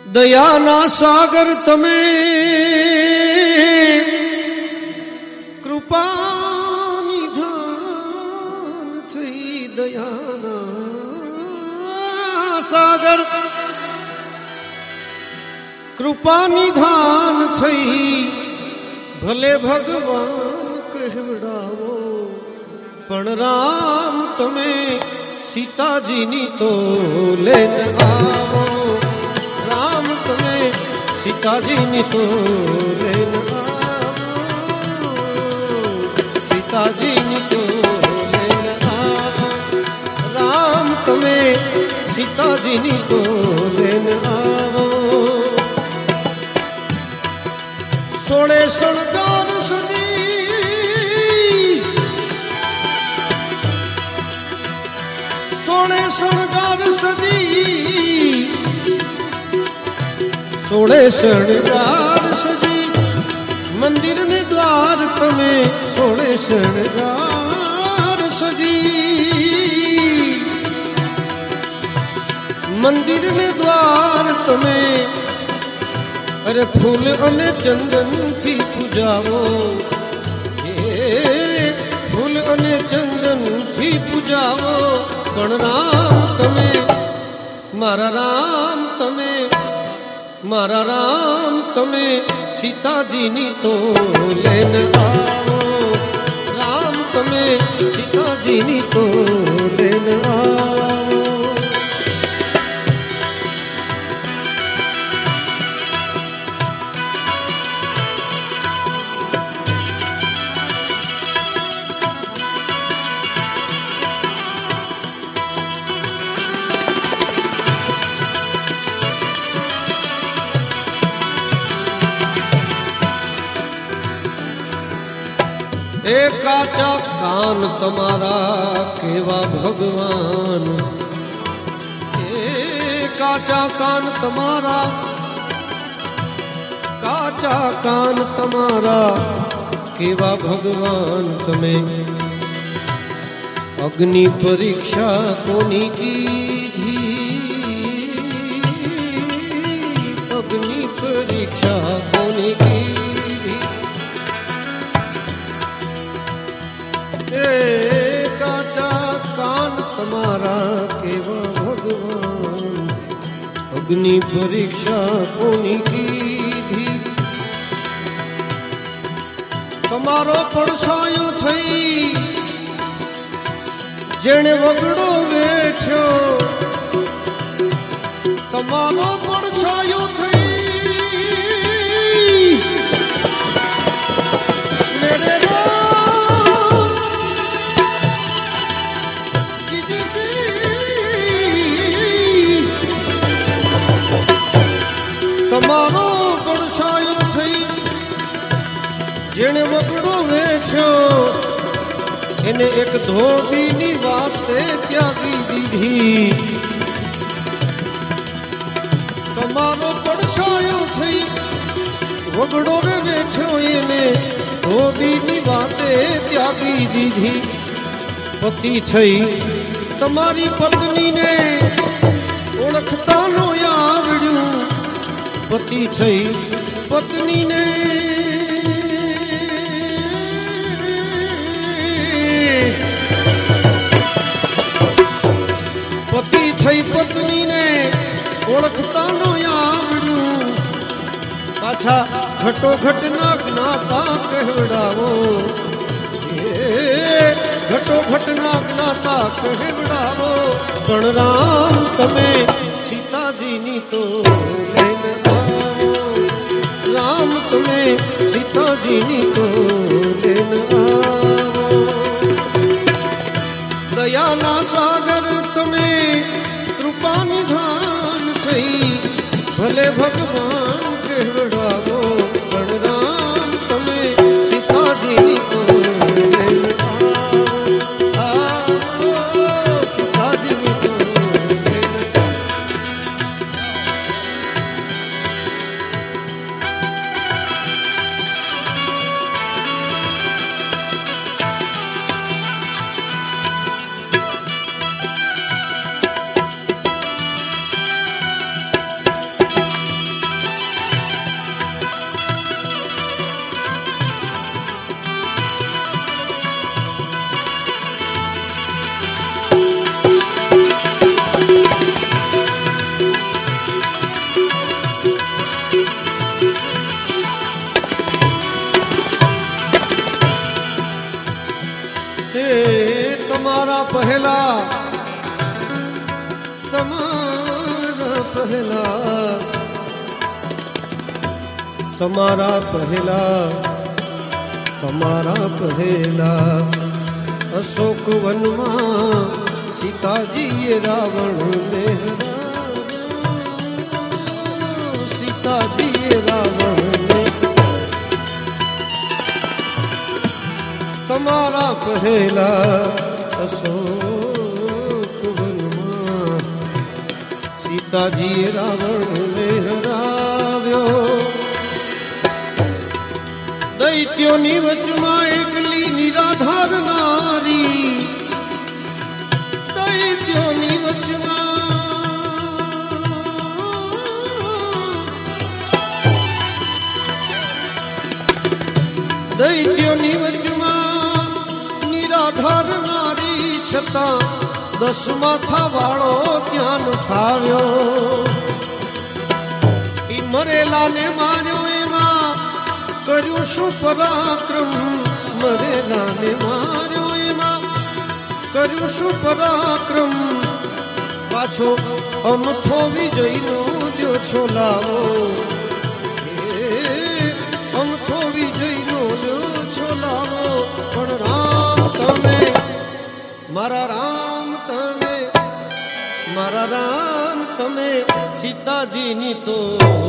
દયાના સાગર તમે કૃપા નિધાન થઈ દયાના સાગર કૃપા નિધાન થઈ ભલે ભગવાન કહેવડાવો પણ રામ તમે સીતાજીની તો લેને આવો રામ તમે સીતાજીની તો લેને આવો સીતાજીની તો લેને આવો રામ તમે સીતાજીની તો લેને આવો સોળે શણગાર સજી સોળે શણગાર સજી સોળે શણગાર સજી મંદિર ને દ્વાર તમે સોળે શણગાર સજી મંદિર ને દ્વાર તમે અરે ફૂલ અને ચંદન થી પૂજાવો ફૂલ અને ચંદન થી પૂજાવો પણ રામ તમે મારા રામ તમે મારા રામ તમે સીતાજીની તો લેને આવો રામ તમે સીતાજીની તો લેને આવો એ કાચા કાન તમારા કેવા ભગવાન એ કાચા કાન તમારા કાચા કાન તમારા કેવા ભગવાન તમે અગ્નિ પરીક્ષા કોની કીધી અગ્નિ પરીક્ષા કોની કીધી કાચા કાન તમારા કેવા ભગવાન અગ્નિ પરીક્ષા કોની કીધી તમારો પડછાયો થઈ જેણે વગડો વેઠ્યો તમારો પડછાયો થઈ મેરે તમારો પડછાયો થઈ જેણે વગડો વેચ્યો એને એક ધોબીની વાતે ત્યાગી દીધી તમારો પડછાયો થઈ વગડો રે વેચ્યો એને ધોબીની વાતે ત્યાગી દીધી પતિ થઈ તમારી પત્નીને ઓળખતા નો આવડ્યું પતિ થઈ પત્નીને પતિ થઈ પત્નીને ઓળખતા નો આવડ્યું પાછા ઘટોઘટના જ્ઞાતા કહેવડાવો ઘટોઘટના જ્ઞાતા કહેવડાવો પણ રામ તમે સીતાજીની તો લેને આવો રામ તમે સીતાજીની તો લેને આવો દયાના સાગર તમે કૃપા નિધાન થઈ ભલે ભગવાન કહેવડાવો પણ રામ તમે સીતાજીની તો લેને આવો સીતાજીની તો પહેલા અશોક વનમાં સીતાજીએ રાવણને હરાવ્યો. સીતાજીએ રાવણને તમારા પહેલા અશોક વનમાં સીતાજીએ રાવણને હરાવ્યો. દૈત્યોની વચમાં એકલી નિરાધાર નારી, દૈત્યોની વચમાં નિરાધાર નારી છતાં 10 માથા વાળો ત્યાં ફાવ્યો. ઈ મરેલાને માર્યો એમાં કર્યું શું પરાક્રમ, મરેલાને માર્યો એમાં કર્યું શું પરાક્રમ. પાછો અમથો વિજયનો દ્યો છો લાવો, અમથો વિજયનો દ્યો છો લાવો. પણ રામ તમે, મારા રામ તમે, મારા રામ તમે સીતાજીની તો